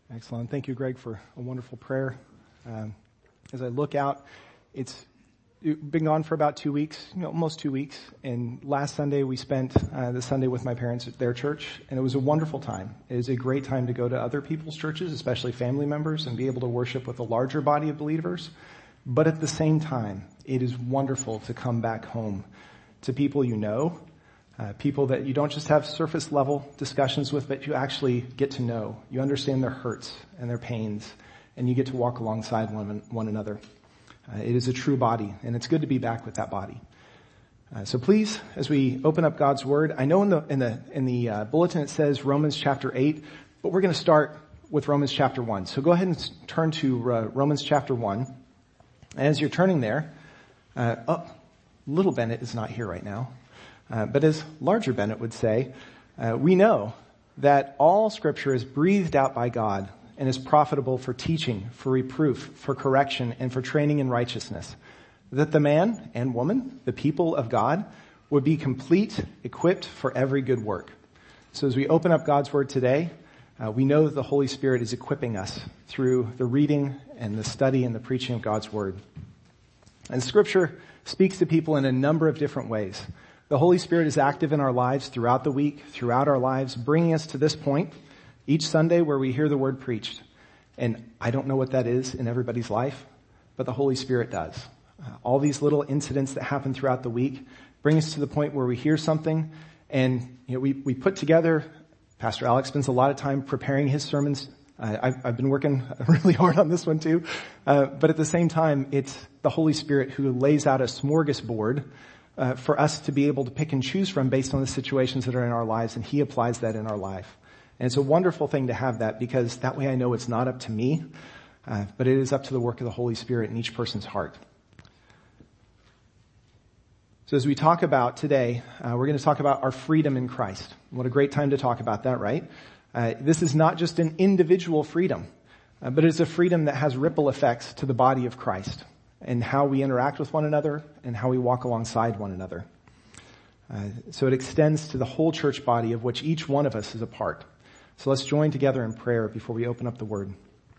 Excellent. Thank you, Greg, for a wonderful prayer. As I look out, it's been gone for about 2 weeks, almost 2 weeks. And last Sunday, we spent the Sunday with my parents at their church, and it was a wonderful time. It is a great time to go to other people's churches, especially family members, and be able to worship with a larger body of believers. But at the same time, it is wonderful to come back home to people you know, people that you don't just have surface level discussions with, but you actually get to know. You understand their hurts and their pains, and you get to walk alongside one another. It is a true body, and it's good to be back with that body. So please, as we open up God's Word, I know in the bulletin it says Romans chapter 8, but we're going to start with Romans chapter 1. So go ahead and turn to Romans chapter 1. And as you're turning there, little Bennett is not here right now. But as larger Bennett would say, we know that all Scripture is breathed out by God and is profitable for teaching, for reproof, for correction, and for training in righteousness, that the man and woman, the people of God, would be complete, equipped for every good work. So as we open up God's Word today, we know that the Holy Spirit is equipping us through the reading and the study and the preaching of God's Word. And Scripture speaks to people in a number of different ways. The Holy Spirit is active in our lives throughout the week, throughout our lives, bringing us to this point each Sunday where we hear the Word preached. And I don't know what that is in everybody's life, but the Holy Spirit does. All these little incidents that happen throughout the week bring us to the point where we hear something and we put together. Pastor Alex spends a lot of time preparing his sermons. I've been working really hard on this one too. But at the same time, it's the Holy Spirit who lays out a smorgasbord for us to be able to pick and choose from based on the situations that are in our lives, and He applies that in our life. And it's a wonderful thing to have that, because that way I know it's not up to me, but it is up to the work of the Holy Spirit in each person's heart. So as we talk about today, we're going to talk about our freedom in Christ. What a great time to talk about that, right? This is not just an individual freedom, but it's a freedom that has ripple effects to the body of Christ and how we interact with one another and how we walk alongside one another. So it extends to the whole church body of which each one of us is a part. So let's join together in prayer before we open up the Word.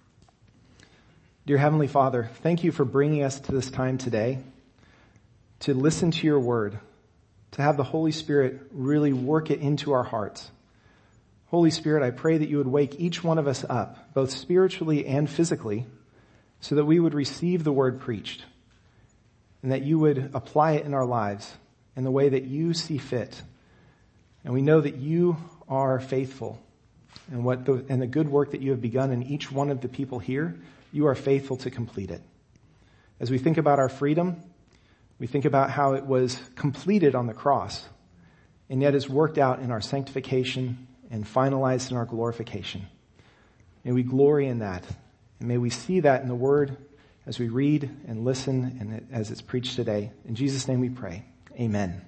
Dear Heavenly Father, thank you for bringing us to this time today to listen to your Word, to have the Holy Spirit really work it into our hearts. Holy Spirit, I pray that you would wake each one of us up, both spiritually and physically, so that we would receive the Word preached and that you would apply it in our lives in the way that you see fit. And we know that you are faithful, and the good work that you have begun in each one of the people here, you are faithful to complete it. As we think about our freedom, we think about how it was completed on the cross and yet is worked out in our sanctification and finalized in our glorification. May we glory in that. And may we see that in the Word as we read and listen and as it's preached today. In Jesus' name we pray. Amen.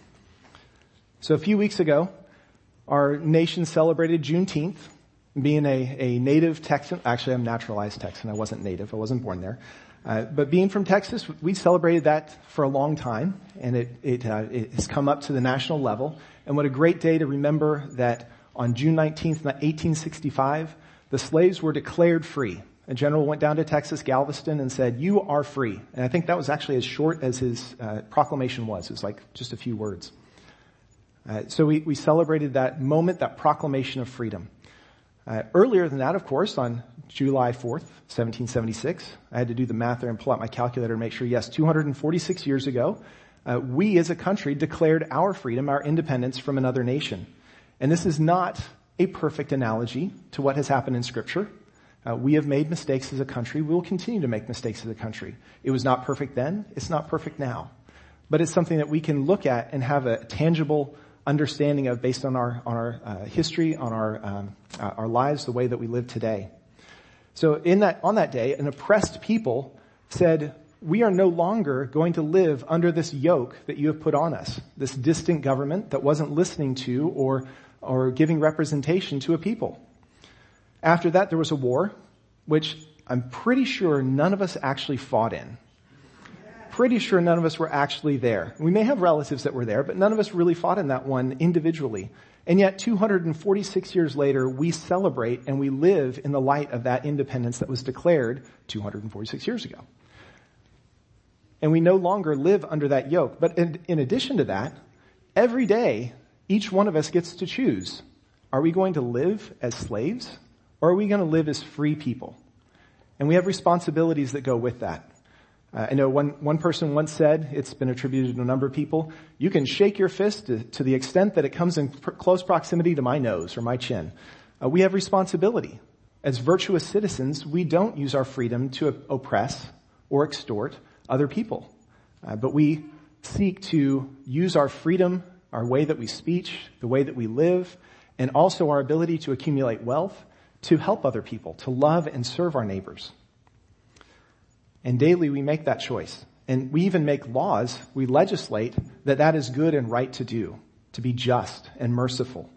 So a few weeks ago, our nation celebrated Juneteenth. Being a native Texan, actually I'm naturalized Texan, I wasn't native, I wasn't born there. But being from Texas, we celebrated that for a long time, and it has come up to the national level. And what a great day to remember that on June 19th, 1865, the slaves were declared free. A general went down to Texas, Galveston, and said, "You are free." And I think that was actually as short as his proclamation was. It was like just a few words. So we celebrated that moment, that proclamation of freedom. Earlier than that, of course, on July 4th, 1776, I had to do the math there and pull out my calculator to make sure, yes, 246 years ago, we as a country declared our freedom, our independence from another nation. And this is not a perfect analogy to what has happened in Scripture. We have made mistakes as a country. We will continue to make mistakes as a country. It was not perfect then. It's not perfect now. But it's something that we can look at and have a tangible understanding of based on our history, on our lives, the way that we live today. So on that day, an oppressed people said, "We are no longer going to live under this yoke that you have put on us, this distant government that wasn't listening to or giving representation to a people." After that, there was a war, which I'm pretty sure none of us actually fought in. Pretty sure none of us were actually there. We may have relatives that were there, but none of us really fought in that one individually. And yet 246 years later, we celebrate and we live in the light of that independence that was declared 246 years ago. And we no longer live under that yoke. But in addition to that, every day, each one of us gets to choose. Are we going to live as slaves, or are we going to live as free people? And we have responsibilities that go with that. I know one person once said, it's been attributed to a number of people, you can shake your fist to the extent that it comes in close proximity to my nose or my chin. We have responsibility. As virtuous citizens, we don't use our freedom to oppress or extort other people. But we seek to use our freedom, our way that we speak, the way that we live, and also our ability to accumulate wealth to help other people, to love and serve our neighbors. And daily we make that choice. And we even make laws, we legislate that is good and right to do, to be just and merciful.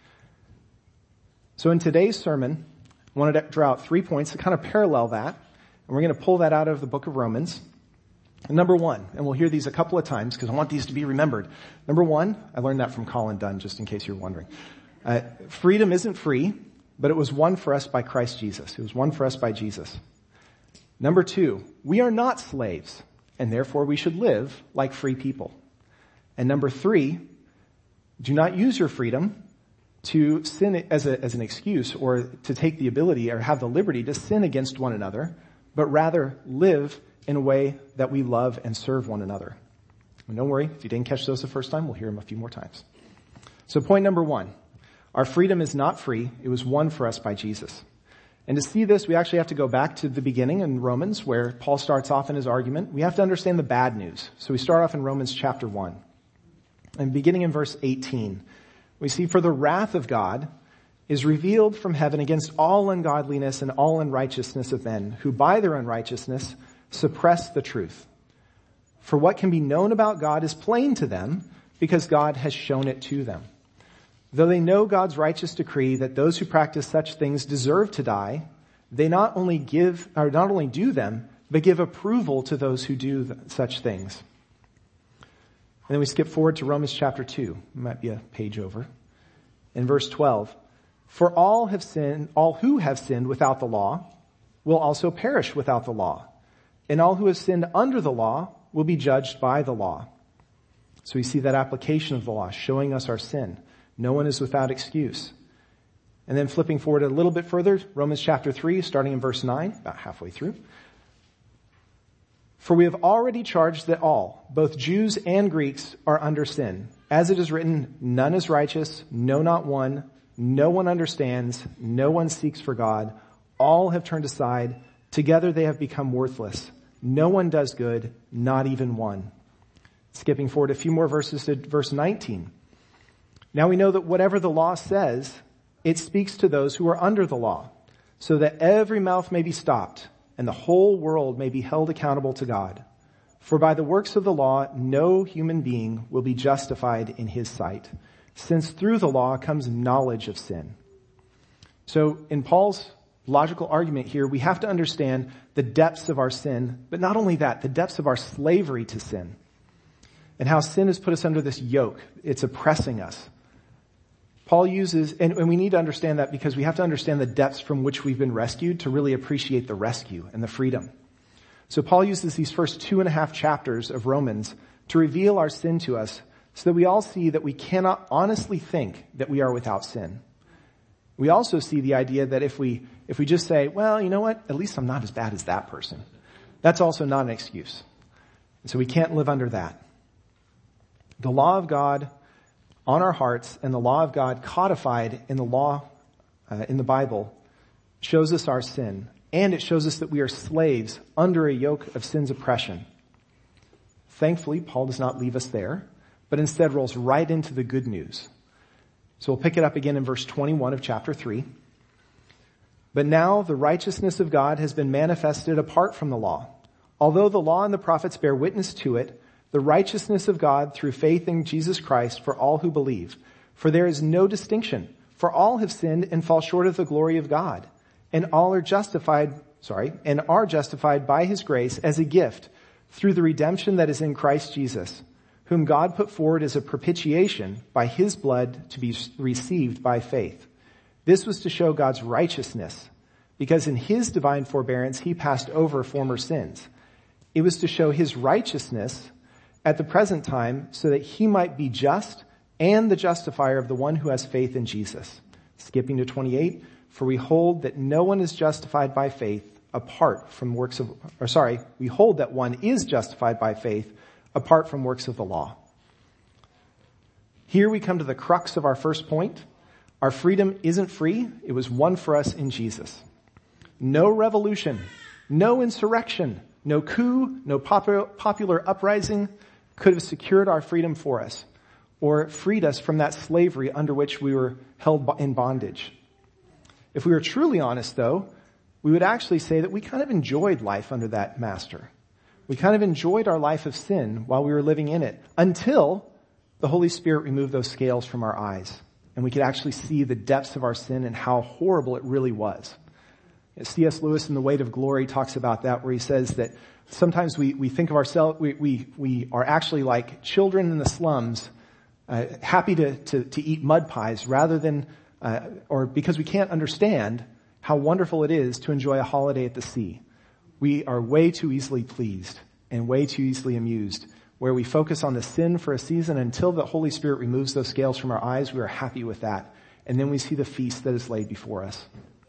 So in today's sermon, I wanted to draw out 3 points to kind of parallel that. And we're going to pull that out of the book of Romans. And number one, and we'll hear these a couple of times because I want these to be remembered. Number one, I learned that from Colin Dunn, just in case you're wondering. Freedom isn't free, but it was won for us by Christ Jesus. It was won for us by Jesus. Number two, we are not slaves, and therefore we should live like free people. And number three, do not use your freedom to sin as an excuse or to take the ability or have the liberty to sin against one another, but rather live in a way that we love and serve one another. And don't worry, if you didn't catch those the first time, we'll hear them a few more times. So point number one, our freedom is not free. It was won for us by Jesus. And to see this, we actually have to go back to the beginning in Romans where Paul starts off in his argument. We have to understand the bad news. So we start off in Romans chapter 1. And beginning in verse 18, we see, for the wrath of God is revealed from heaven against all ungodliness and all unrighteousness of men, who by their unrighteousness suppress the truth. For what can be known about God is plain to them, because God has shown it to them. Though they know God's righteous decree that those who practice such things deserve to die, they not only do them, but give approval to those who do such things. And then we skip forward to Romans chapter 2. It might be a page over. In verse 12, for all who have sinned without the law will also perish without the law. And all who have sinned under the law will be judged by the law. So we see that application of the law showing us our sin. No one is without excuse. And then flipping forward a little bit further, Romans chapter 3, starting in verse 9, about halfway through. For we have already charged that all, both Jews and Greeks, are under sin. As it is written, none is righteous, no, not one. No one understands, no one seeks for God. All have turned aside. Together they have become worthless. No one does good, not even one. Skipping forward a few more verses to verse 19. Now we know that whatever the law says, it speaks to those who are under the law, so that every mouth may be stopped and the whole world may be held accountable to God. For by the works of the law, no human being will be justified in his sight, since through the law comes knowledge of sin. So in Paul's logical argument here, we have to understand the depths of our sin, but not only that, the depths of our slavery to sin, and how sin has put us under this yoke. It's oppressing us. Paul uses, and we need to understand that because we have to understand the depths from which we've been rescued to really appreciate the rescue and the freedom. So Paul uses these first 2.5 chapters of Romans to reveal our sin to us so that we all see that we cannot honestly think that we are without sin. We also see the idea that if we just say, well, you know what, at least I'm not as bad as that person, that's also not an excuse. And so we can't live under that. The law of God on our hearts and the law of God codified in the law, in the Bible, shows us our sin. And it shows us that we are slaves under a yoke of sin's oppression. Thankfully, Paul does not leave us there, but instead rolls right into the good news. So we'll pick it up again in verse 21 of chapter 3. But now the righteousness of God has been manifested apart from the law. Although the law and the prophets bear witness to it, the righteousness of God through faith in Jesus Christ for all who believe. For there is no distinction, for all have sinned and fall short of the glory of God, and all are justified by his grace as a gift through the redemption that is in Christ Jesus, whom God put forward as a propitiation by his blood to be received by faith. This was to show God's righteousness, because in his divine forbearance he passed over former sins. It was to show his righteousness at the present time so that he might be just and the justifier of the one who has faith in Jesus. Skipping to 28, for we hold that no one is justified by faith apart from works of, we hold that one is justified by faith apart from works of the law. Here we come to the crux of our first point. Our freedom isn't free. It was won for us in Jesus. No revolution, no insurrection, no coup, no popular uprising could have secured our freedom for us or freed us from that slavery under which we were held in bondage. If we were truly honest, though, we would actually say that we kind of enjoyed life under that master. We kind of enjoyed our life of sin while we were living in it until the Holy Spirit removed those scales from our eyes and we could actually see the depths of our sin and how horrible it really was. C.S. Lewis in The Weight of Glory talks about that, where he says that sometimes we think of ourselves, we are actually like children in the slums, happy to eat mud pies rather than, or because we can't understand how wonderful it is to enjoy a holiday at the sea. We are way too easily pleased and way too easily amused, where we focus on the sin for a season until the Holy Spirit removes those scales from our eyes. We are happy with that. And then we see the feast that is laid before us.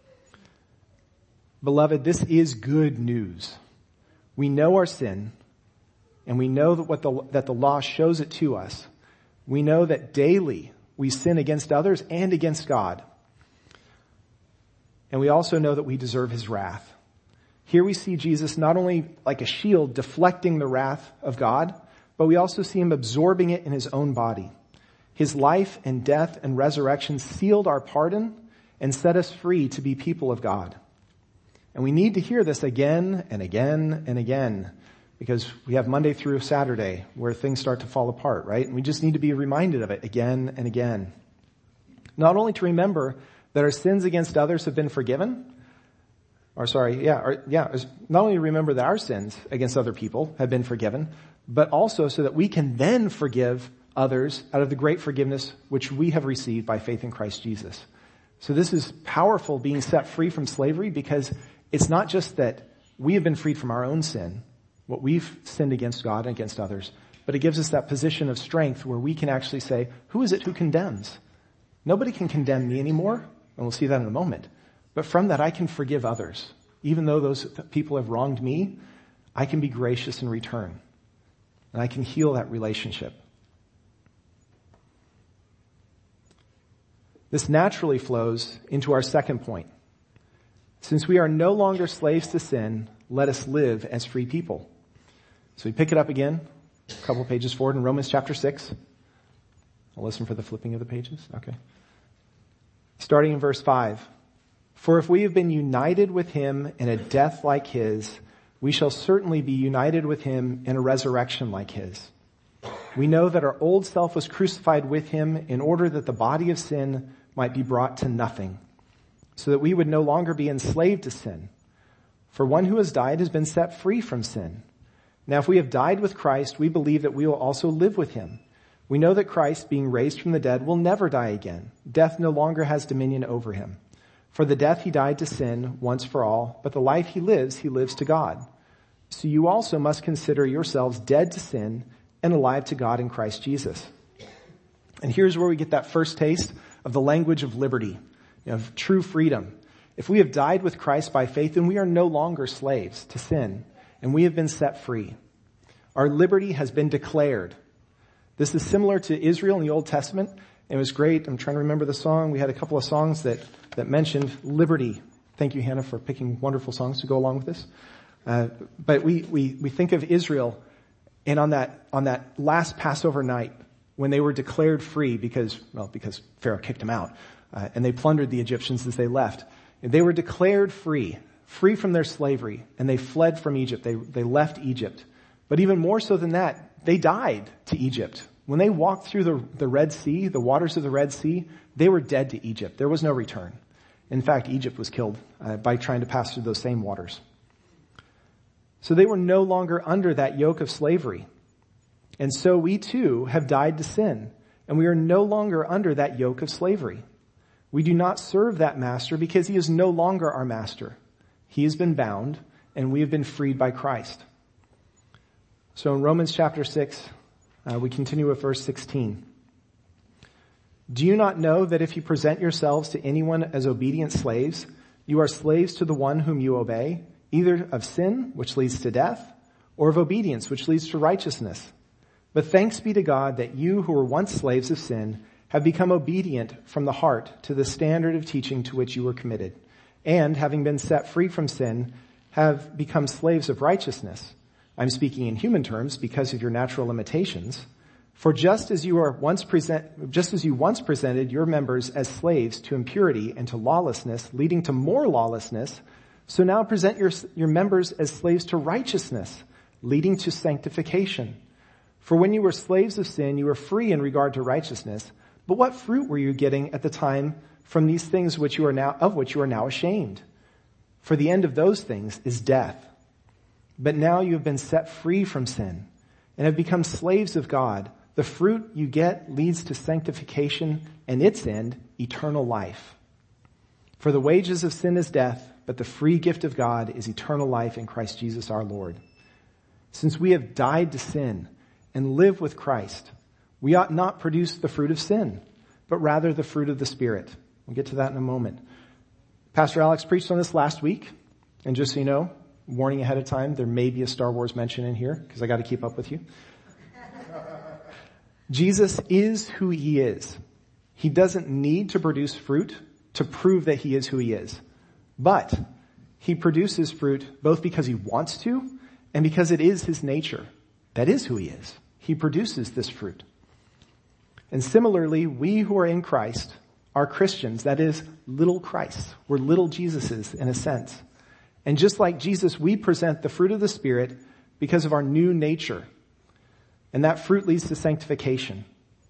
Beloved, this is good news. We know our sin, and we know that the law shows it to us. We know that daily we sin against others and against God. And we also know that we deserve his wrath. Here we see Jesus not only like a shield deflecting the wrath of God, but we also see him absorbing it in his own body. His life and death and resurrection sealed our pardon and set us free to be people of God. And we need to hear this again and again and again, because we have Monday through Saturday where things start to fall apart, right? And we just need to be reminded of it again and again. Not only to remember that our sins against others have been forgiven, not only remember that our sins against other people have been forgiven, but also so that we can then forgive others out of the great forgiveness which we have received by faith in Christ Jesus. So this is powerful, being set free from slavery, because it's not just that we have been freed from our own sin, what we've sinned against God and against others, but it gives us that position of strength where we can actually say, who is it who condemns? Nobody can condemn me anymore, and we'll see that in a moment. But from that, I can forgive others. Even though those people have wronged me, I can be gracious in return. And I can heal that relationship. This naturally flows into our second point. Since we are no longer slaves to sin, let us live as free people. So we pick it up again, a couple pages forward in Romans chapter 6. I'll listen for the flipping of the pages. Okay. Starting in verse 5. For if we have been united with him in a death like his, we shall certainly be united with him in a resurrection like his. We know that our old self was crucified with him in order that the body of sin might be brought to nothing, so that we would no longer be enslaved to sin. For one who has died has been set free from sin. Now if we have died with Christ, we believe that we will also live with him. We know that Christ, being raised from the dead, will never die again. Death no longer has dominion over him. For the death he died to sin once for all, but the life he lives to God. So you also must consider yourselves dead to sin and alive to God in Christ Jesus. And here's where we get that first taste of the language of liberty, of true freedom. If we have died with Christ by faith, then we are no longer slaves to sin, and we have been set free. Our liberty has been declared. This is similar to Israel in the Old Testament. It was great. I'm trying to remember the song. We had a couple of songs that mentioned liberty. Thank you, Hannah, for picking wonderful songs to go along with this. But we think of Israel, and on that last Passover night when they were declared free because Pharaoh kicked them out, and they plundered the Egyptians as they left. They were declared free from their slavery, and they fled from Egypt. They left Egypt. But even more so than that, they died to Egypt. When they walked through the Red Sea, the waters of the Red Sea, they were dead to Egypt. There was no return. In fact, Egypt was killed by trying to pass through those same waters. So they were no longer under that yoke of slavery. And so we too have died to sin, and we are no longer under that yoke of slavery. We do not serve that master because he is no longer our master. He has been bound, and we have been freed by Christ. So in Romans chapter 6, we continue with verse 16. Do you not know that if you present yourselves to anyone as obedient slaves, you are slaves to the one whom you obey, either of sin, which leads to death, or of obedience, which leads to righteousness? But thanks be to God that you who were once slaves of sin have become obedient from the heart to the standard of teaching to which you were committed, and having been set free from sin, have become slaves of righteousness. I'm speaking in human terms because of your natural limitations. For just as you once presented your members as slaves to impurity and to lawlessness, leading to more lawlessness, so now present your members as slaves to righteousness, leading to sanctification. For when you were slaves of sin, you were free in regard to righteousness. But what fruit were you getting at the time from these things of which you are now ashamed? For the end of those things is death. But now you have been set free from sin and have become slaves of God. The fruit you get leads to sanctification, and its end, eternal life. For the wages of sin is death, but the free gift of God is eternal life in Christ Jesus our Lord. Since we have died to sin and live with Christ, we ought not produce the fruit of sin, but rather the fruit of the Spirit. We'll get to that in a moment. Pastor Alex preached on this last week, and just so you know, warning ahead of time, there may be a Star Wars mention in here, because I got to keep up with you. Jesus is who he is. He doesn't need to produce fruit to prove that he is who he is. But he produces fruit both because he wants to and because it is his nature. That is who he is. He produces this fruit. And similarly, we who are in Christ are Christians. That is, little Christs. We're little Jesuses in a sense. And just like Jesus, we present the fruit of the Spirit because of our new nature. And that fruit leads to sanctification.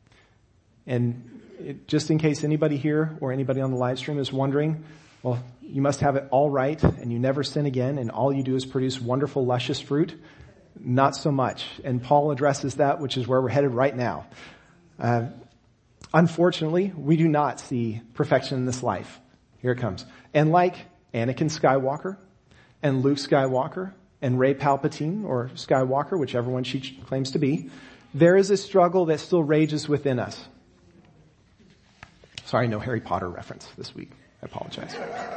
And just in case anybody here or anybody on the live stream is wondering, well, you must have it all right and you never sin again and all you do is produce wonderful, luscious fruit. Not so much. And Paul addresses that, which is where we're headed right now. Unfortunately, we do not see perfection in this life. Here it comes. And like Anakin Skywalker and Luke Skywalker and Rey Palpatine or Skywalker, whichever one she claims to be, there is a struggle that still rages within us. Sorry, no Harry Potter reference this week. I apologize.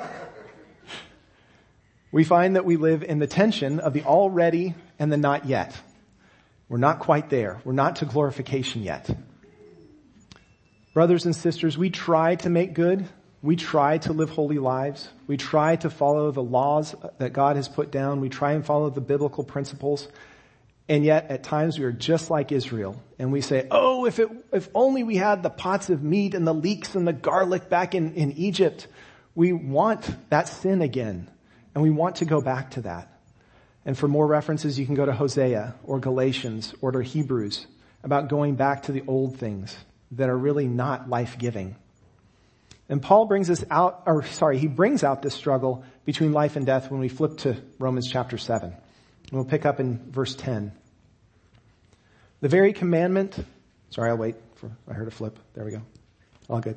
We find that we live in the tension of the already and the not yet. We're not quite there. We're not to glorification yet. Brothers and sisters, we try to make good. We try to live holy lives. We try to follow the laws that God has put down. We try and follow the biblical principles. And yet, at times, we are just like Israel. And we say, oh, if only we had the pots of meat and the leeks and the garlic back in Egypt. We want that sin again. And we want to go back to that. And for more references, you can go to Hosea or Galatians or to Hebrews about going back to the old things that are really not life-giving. And Paul brings out this struggle between life and death when we flip to Romans chapter 7. And we'll pick up in verse 10. The very commandment, I heard a flip. There we go. All good.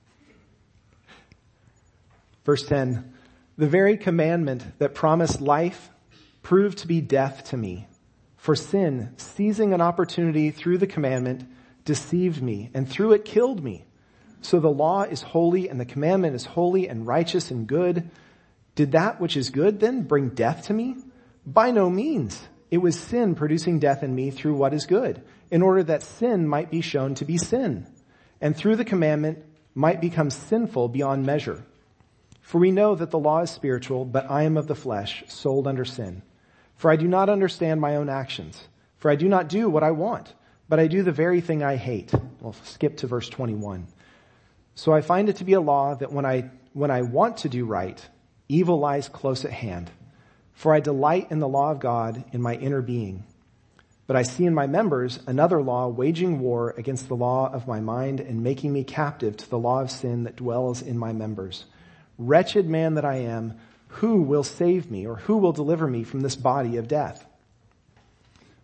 Verse 10. The very commandment that promised life proved to be death to me. For sin, seizing an opportunity through the commandment, deceived me, and through it killed me. So the law is holy, and the commandment is holy and righteous and good. Did that which is good then bring death to me? By no means. It was sin producing death in me through what is good, in order that sin might be shown to be sin, and through the commandment might become sinful beyond measure. For we know that the law is spiritual, but I am of the flesh, sold under sin. For I do not understand my own actions. For I do not do what I want, but I do the very thing I hate. We'll skip to verse 21. So I find it to be a law that when I want to do right, evil lies close at hand. For I delight in the law of God in my inner being. But I see in my members another law waging war against the law of my mind and making me captive to the law of sin that dwells in my members. Wretched man that I am, who will save me or who will deliver me from this body of death?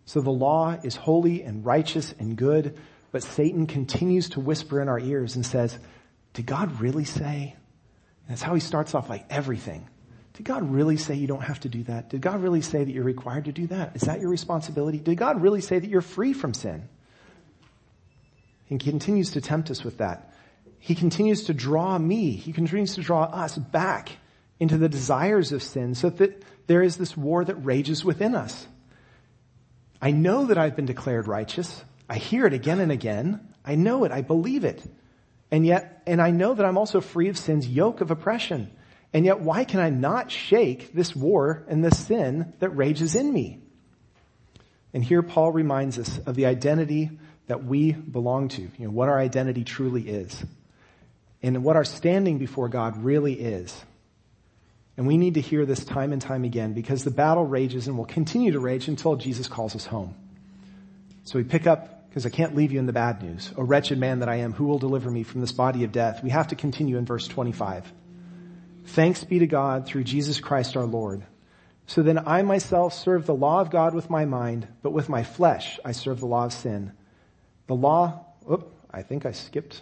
So the law is holy and righteous and good, but Satan continues to whisper in our ears and says, did God really say? And that's how he starts off like everything. Did God really say you don't have to do that? Did God really say that you're required to do that? Is that your responsibility? Did God really say that you're free from sin? He continues to tempt us with that. He continues to draw he continues to draw us back into the desires of sin so that there is this war that rages within us. I know that I've been declared righteous. I hear it again and again. I know it. I believe it. And I know that I'm also free of sin's yoke of oppression. And yet why can I not shake this war and this sin that rages in me? And here Paul reminds us of the identity that we belong to, what our identity truly is, and what our standing before God really is. And we need to hear this time and time again because the battle rages and will continue to rage until Jesus calls us home. So we pick up, because I can't leave you in the bad news. O wretched man that I am, who will deliver me from this body of death? We have to continue in verse 25. Thanks be to God through Jesus Christ our Lord. So then I myself serve the law of God with my mind, but with my flesh I serve the law of sin. The law, I think I skipped.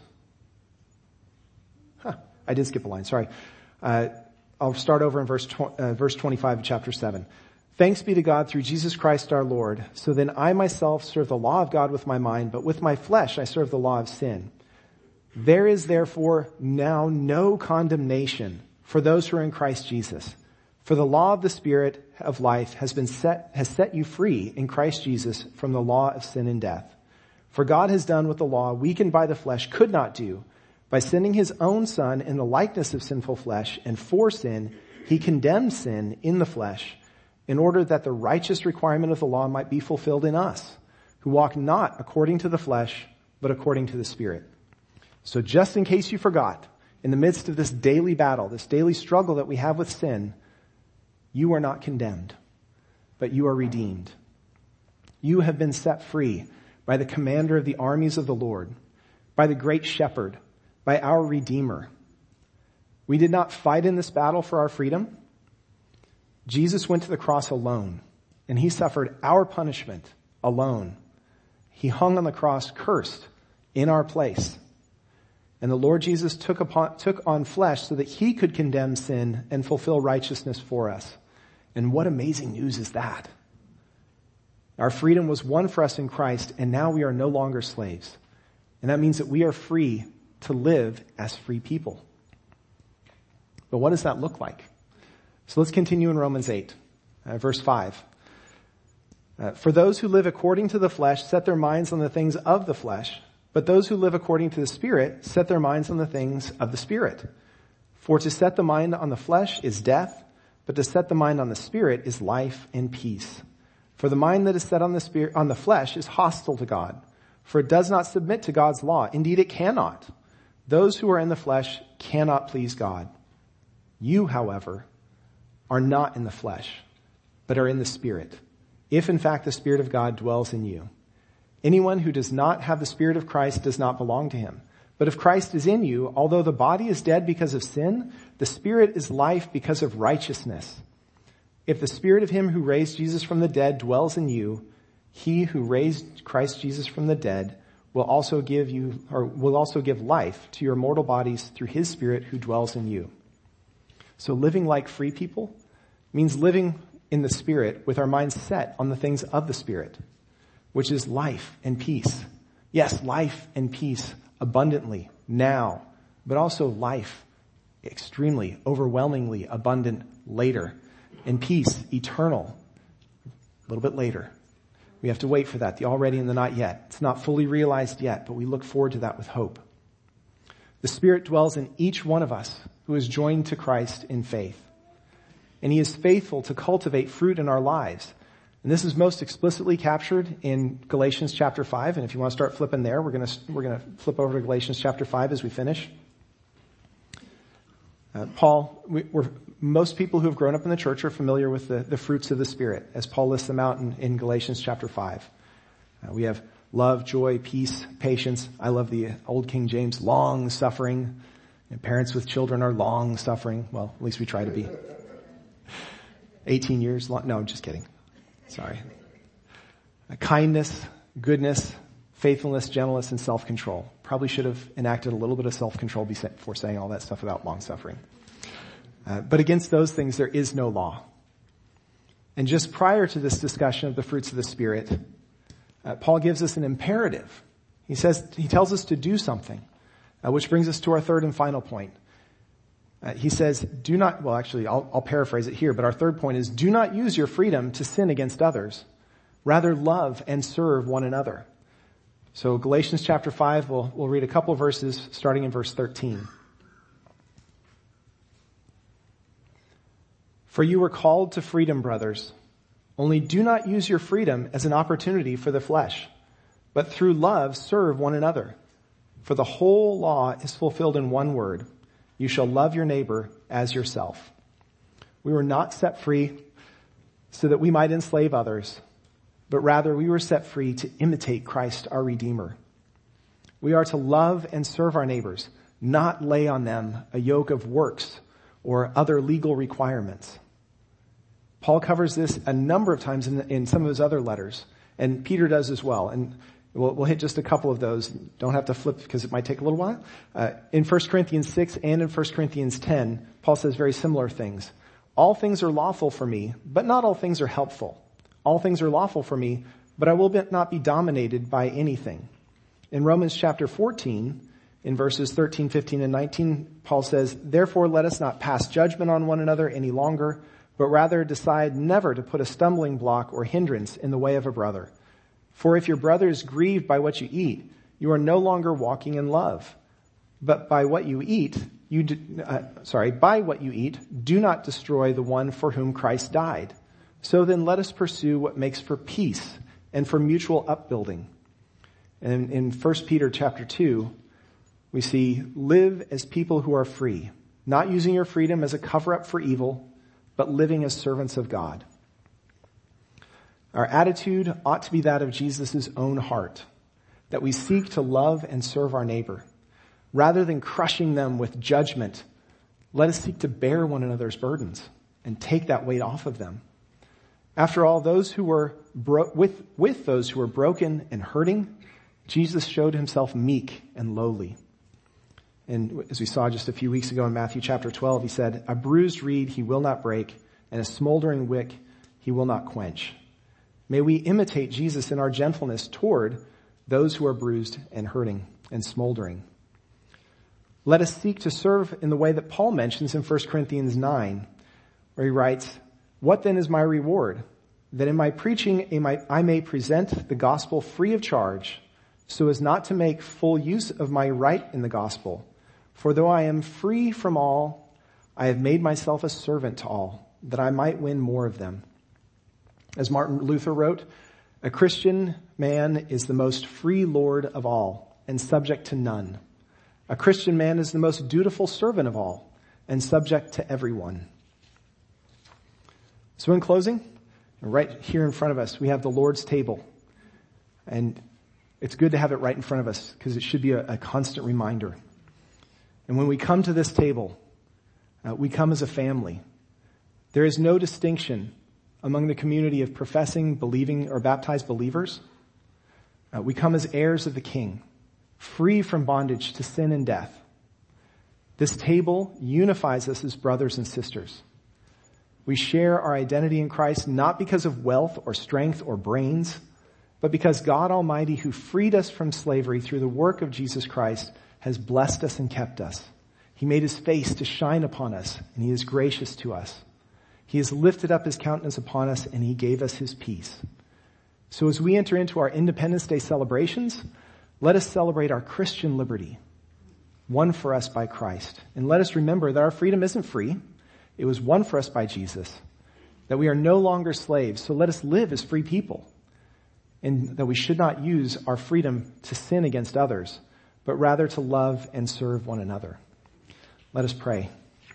I did skip a line, sorry. I'll start over in verse 25 of chapter 7. Thanks be to God through Jesus Christ our Lord. So then I myself serve the law of God with my mind, but with my flesh I serve the law of sin. There is therefore now no condemnation for those who are in Christ Jesus. For the law of the Spirit of life has set you free in Christ Jesus from the law of sin and death. For God has done what the law, weakened by the flesh, could not do. By sending his own Son in the likeness of sinful flesh, and for sin, he condemned sin in the flesh, in order that the righteous requirement of the law might be fulfilled in us, who walk not according to the flesh, but according to the Spirit. So just in case you forgot, in the midst of this daily battle, this daily struggle that we have with sin, you are not condemned, but you are redeemed. You have been set free by the commander of the armies of the Lord, by the great shepherd, by our Redeemer. We did not fight in this battle for our freedom. Jesus went to the cross alone, and he suffered our punishment alone. He hung on the cross cursed in our place. And the Lord Jesus took on flesh so that he could condemn sin and fulfill righteousness for us. And what amazing news is that? Our freedom was won for us in Christ, and now we are no longer slaves. And that means that we are free to live as free people. But what does that look like? So let's continue in Romans 8, verse 5. For those who live according to the flesh set their minds on the things of the flesh, but those who live according to the Spirit set their minds on the things of the Spirit. For to set the mind on the flesh is death, but to set the mind on the Spirit is life and peace. For the mind that is set on the flesh is hostile to God, for it does not submit to God's law. Indeed, it cannot. Those who are in the flesh cannot please God. You, however, are not in the flesh, but are in the Spirit, if in fact the Spirit of God dwells in you. Anyone who does not have the Spirit of Christ does not belong to him. But if Christ is in you, although the body is dead because of sin, the Spirit is life because of righteousness. If the Spirit of him who raised Jesus from the dead dwells in you, he who raised Christ Jesus from the dead will also give life to your mortal bodies through his Spirit who dwells in you. So living like free people means living in the Spirit with our minds set on the things of the Spirit, which is life and peace. Yes, life and peace abundantly now, but also life extremely, overwhelmingly abundant later, and peace eternal a little bit later. We have to wait for that, the already and the not yet. It's not fully realized yet, but we look forward to that with hope. The Spirit dwells in each one of us who is joined to Christ in faith. And he is faithful to cultivate fruit in our lives. And this is most explicitly captured in Galatians chapter 5. And if you want to start flipping there, we're going to flip over to Galatians chapter 5 as we finish. Most people who have grown up in the church are familiar with the fruits of the Spirit, as Paul lists them out in Galatians chapter 5. We have love, joy, peace, patience. I love the old King James, long suffering. And parents with children are long suffering. Well, at least we try to be. 18 years long. No, I'm just kidding. Sorry. kindness, goodness, faithfulness, gentleness, and self-control. Probably should have enacted a little bit of self-control before saying all that stuff about long-suffering. But against those things there is no law. And just prior to this discussion of the fruits of the Spirit, Paul gives us an imperative. He tells us to do something, which brings us to our third and final point. He says, I'll paraphrase it here, but our third point is, do not use your freedom to sin against others. Rather love and serve one another. So Galatians chapter 5, we'll read a couple of verses starting in verse 13. For you were called to freedom, brothers. Only do not use your freedom as an opportunity for the flesh, but through love serve one another. For the whole law is fulfilled in one word. You shall love your neighbor as yourself. We were not set free so that we might enslave others, but rather we were set free to imitate Christ, our Redeemer. We are to love and serve our neighbors, not lay on them a yoke of works or other legal requirements. Paul covers this a number of times in some of his other letters, and Peter does as well. And we'll hit just a couple of those. Don't have to flip because it might take a little while. In 1 Corinthians 6 and in 1 Corinthians 10, Paul says very similar things. All things are lawful for me, but not all things are helpful. All things are lawful for me, but I will not be dominated by anything. In Romans chapter 14, in verses 13, 15, and 19, Paul says, therefore let us not pass judgment on one another any longer, but rather decide never to put a stumbling block or hindrance in the way of a brother. For if your brother is grieved by what you eat, you are no longer walking in love. But by what you eat, by what you eat, do not destroy the one for whom Christ died. So then let us pursue what makes for peace and for mutual upbuilding. And in 1 Peter chapter 2, we see, live as people who are free, not using your freedom as a cover-up for evil, but living as servants of God. Our attitude ought to be that of Jesus' own heart, that we seek to love and serve our neighbor. Rather than crushing them with judgment, let us seek to bear one another's burdens and take that weight off of them. After all, those who were with those who were broken and hurting, Jesus showed himself meek and lowly. And as we saw just a few weeks ago in Matthew chapter 12, he said, a bruised reed he will not break, and a smoldering wick he will not quench. May we imitate Jesus in our gentleness toward those who are bruised and hurting and smoldering. Let us seek to serve in the way that Paul mentions in 1 Corinthians 9, where he writes, what then is my reward? That in my preaching I may present the gospel free of charge, so as not to make full use of my right in the gospel. For though I am free from all, I have made myself a servant to all, that I might win more of them. As Martin Luther wrote, a Christian man is the most free lord of all, and subject to none. A Christian man is the most dutiful servant of all, and subject to everyone. So in closing, right here in front of us, we have the Lord's table. And it's good to have it right in front of us because it should be a constant reminder. And when we come to this table, we come as a family. There is no distinction among the community of professing, believing, or baptized believers. We come as heirs of the King, free from bondage to sin and death. This table unifies us as brothers and sisters. We share our identity in Christ not because of wealth or strength or brains, but because God Almighty, who freed us from slavery through the work of Jesus Christ, has blessed us and kept us. He made his face to shine upon us, and he is gracious to us. He has lifted up his countenance upon us, and he gave us his peace. So as we enter into our Independence Day celebrations, let us celebrate our Christian liberty, won for us by Christ. And let us remember that our freedom isn't free. It was won for us by Jesus, that we are no longer slaves. So let us live as free people, and that we should not use our freedom to sin against others, but rather to love and serve one another. Let us pray.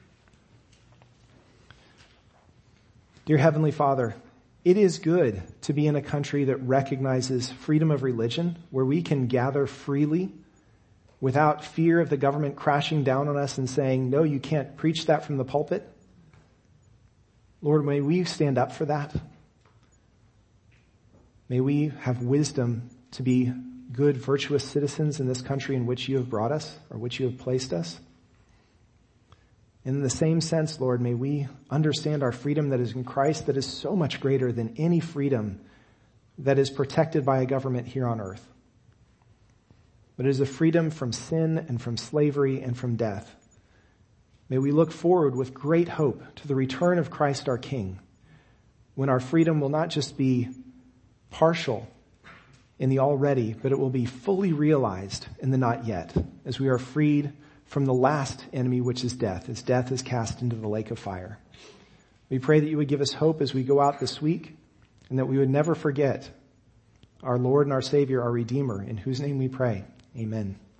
Dear Heavenly Father, it is good to be in a country that recognizes freedom of religion, where we can gather freely without fear of the government crashing down on us and saying, no, you can't preach that from the pulpit. Lord, may we stand up for that. May we have wisdom to be good, virtuous citizens in this country in which you have brought us, or which you have placed us. And in the same sense, Lord, may we understand our freedom that is in Christ, that is so much greater than any freedom that is protected by a government here on earth. But it is a freedom from sin and from slavery and from death. May we look forward with great hope to the return of Christ our King, when our freedom will not just be partial in the already, but it will be fully realized in the not yet, as we are freed from the last enemy, which is death, as death is cast into the lake of fire. We pray that you would give us hope as we go out this week, and that we would never forget our Lord and our Savior, our Redeemer, in whose name we pray. Amen.